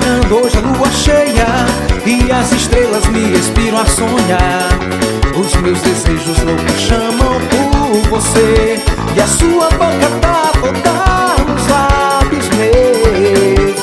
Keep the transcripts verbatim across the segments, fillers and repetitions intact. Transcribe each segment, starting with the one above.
chegando, hoje a lua cheia e as estrelas me inspiram a sonhar. Os meus desejos loucos chamam por você e a sua boca tá toda nos lábios meus,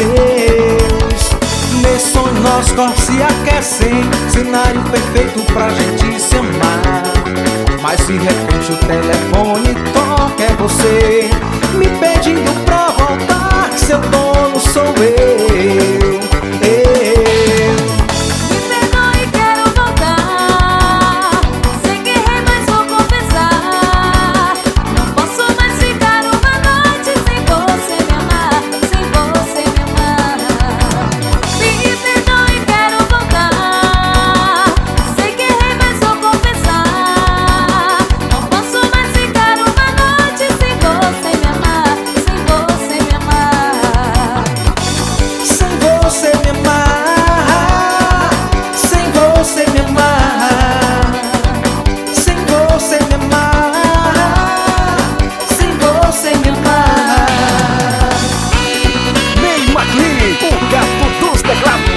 meus. Nesse sonho nossos corpos se aquecem, cenário perfeito pra gente se amar. Mas de repente o telefone toca, é você me pedindo pra voltar, que seu dono sou eu, eu. Me perdoe, quero voltar. Sei que errei, mas vou confessar. Não posso mais ficar uma noite sem você me amar, sem você me amar. Me perdoe, quero voltar. Sei que errei, mas vou confessar. Não posso mais ficar uma noite sem você me amar, sem você me amar. Sem você me amar, sem você me amar, sem você me amar, sem você me amar. Ney Maclin, o gato dos teclados.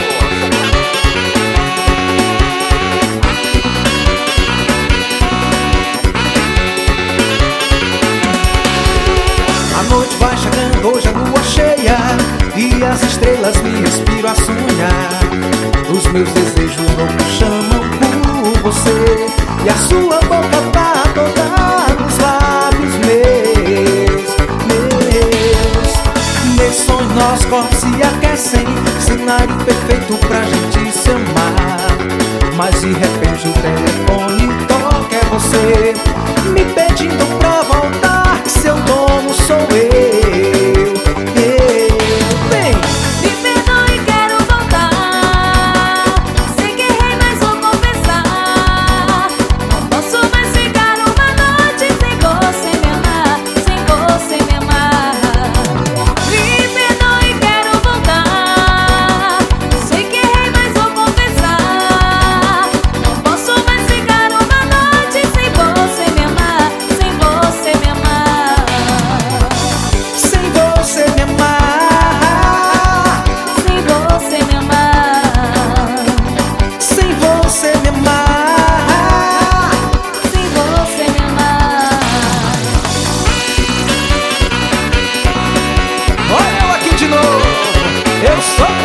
A noite vai chegando, hoje a lua cheia e as estrelas me inspiram a sonhar. Os meus desejos loucos chamam por você e a sua boca tá toda nos lábios meus, meus. Nesse sonho nossos corpos se aquecem, cenário perfeito pra gente se amar. Mas de repente o telefone toca, é você me pedindo pra voltar, que seu dono sou eu, eu. Vem! Me perdoe, quero voltar. Sei que errei, mas vou confessar. Não posso mais ficar uma noite sem você me amar, sem você me amar. Me perdoe, quero voltar. Sei que errei, mas vou confessar. Não posso mais ficar uma noite sem você me amar, sem você me amar. Sem você me amar, Sem você me amar. sem você me amar. Sem você me amar. Olha eu aqui de novo, eu sou